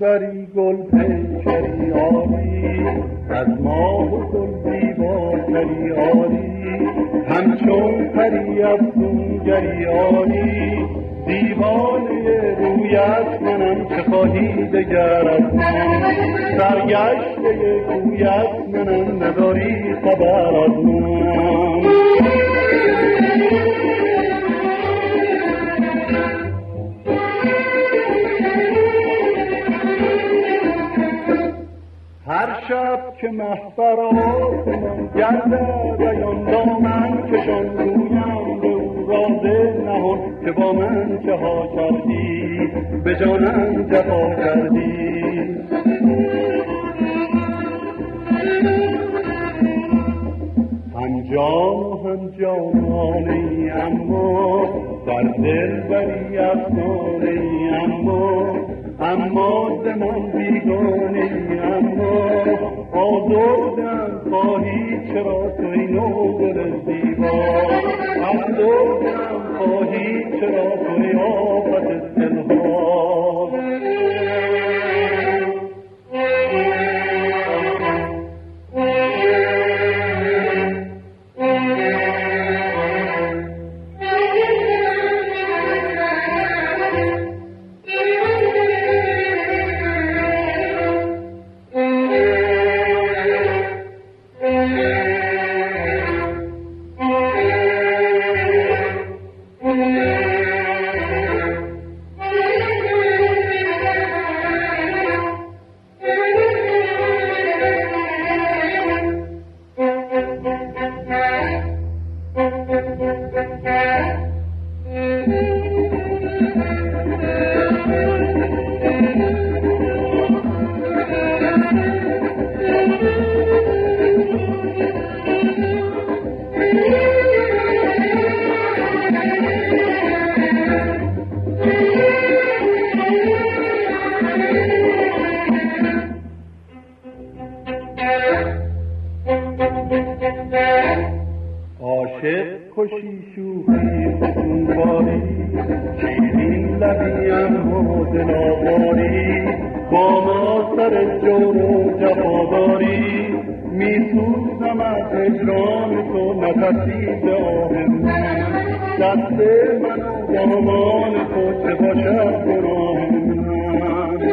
بری گل پیکری آری، از ماه و گل زیباتری آری، همچون پری افسونگری آری، دیوانه رویت منم چه خواهی دگر از من، سرگشته کویت منم نداری خبر از من. هر شب که محفرات من گردد ایان دامن کشان گویم به او راز نهان که با من چه ها کردی به جانم جفا کردی. هم جان و هم جانانه اما در دل بری افسانه اما ز من بیگانه اما آزردم خواهی چرا تو این گل زیبا، آزردم خواهی چرا تو این آفت دلها. عاشق خوشی شوخی فتونباری، شیرین لبی اما دلآواری، با ما سر جور و جفاداری، میسوزم از هجران تو نفسی به آه من، دست من و دامان تو چه باشد گناه من.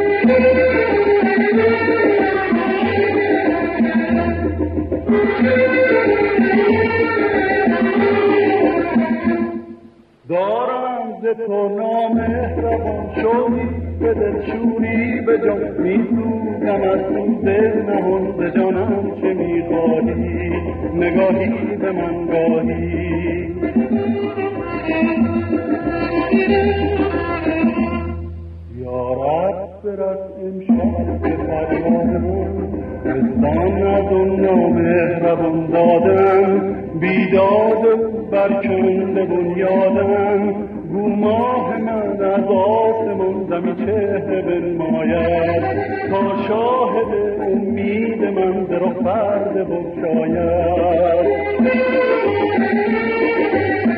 دارم ز تو نامهربان شدی به دلشوری به جان، میسوزم از سوز نهان ز جانم چه میخواهی نگاهی به من گاهی. یا رب برس امشب به فریادمون، رستان از اون نامهربان دادم، بیداد برکنده بنیادم، گو ماه من از آسمان زمین چهره بنماید، تا شاهد امید من در و فرد بگشاید.